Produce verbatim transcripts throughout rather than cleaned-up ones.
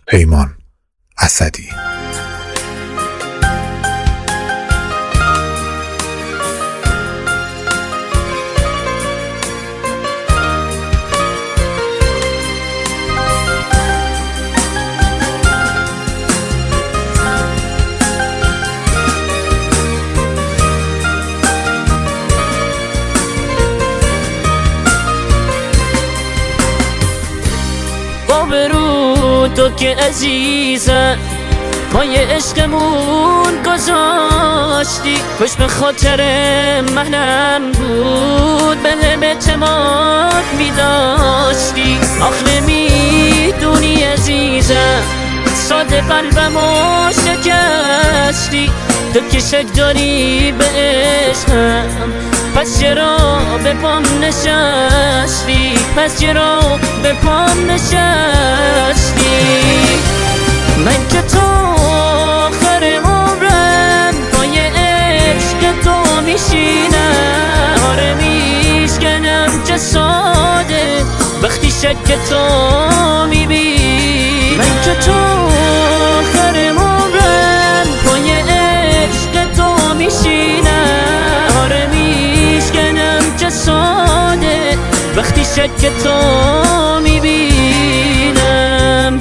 پیمان اسدی. برو تو که عزیزم پای عشقمون گذاشتی، خوش به خاطر منم بود به هم اعتماد میداشتی. آخه میدونی عزیزم ساده قلبمو شکستی، تو که شک داری به عشقم پس چرا به پام نشستی، پس چرا به پام نشستی. من که تا آخر عمرم پای عشق تو میشینم، آره میشکنم چه ساده وقتی شک تو میبینم. من که تا آخر عمرم پای عشق تو میشینم، آره میشکنم چه ساده وقتی شک تو میبینم.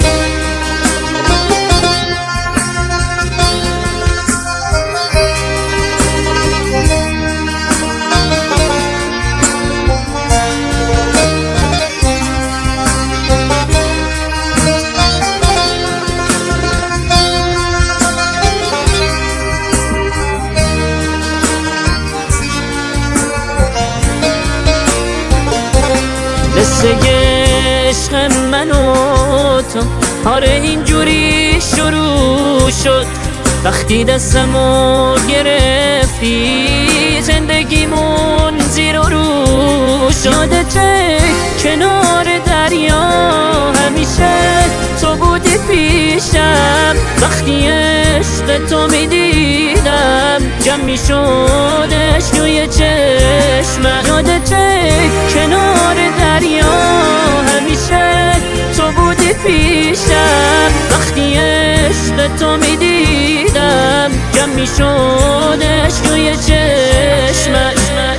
قصه عشق من و تو آره اینجوری شروع شد وقتی دستمو گرفتی، زندگیمون زیر و رو شد. چه کنار دریا همیشه تو بودی پیشم، وقتی عشق تو میدیدم جمع میشد اشکوی چشمم. یاد چه کنار دریا همیشه تو بودی پیشم، وقتی عشق تو میدیدم جمع میشد اشکوی چشمم.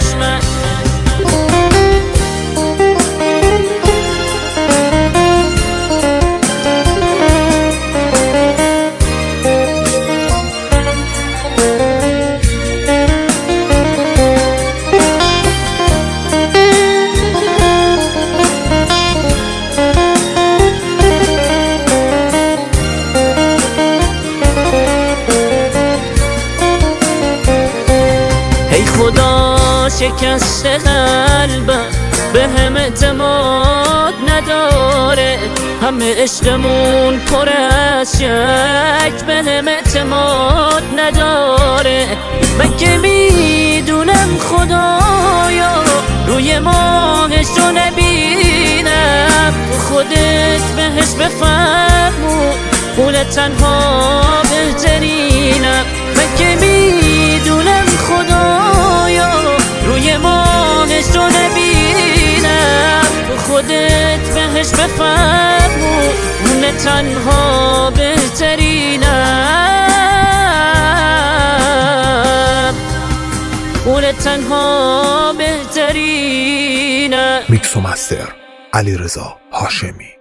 خدا شکست قلبم به هم اعتماد نداره، همه عشقمون پر از شک به هم اعتماد نداره. من که میدونم خدایا روی ماهشو نبینم، خودت بهش بفرمون اون تنها بهترینم. من که میدونم خدایا روی ماهش رو نبینم، خودت بهش بفرمون اون تنها بهترینم، اون تنها بهترینم. میکس و مستر علیرضا هاشمی.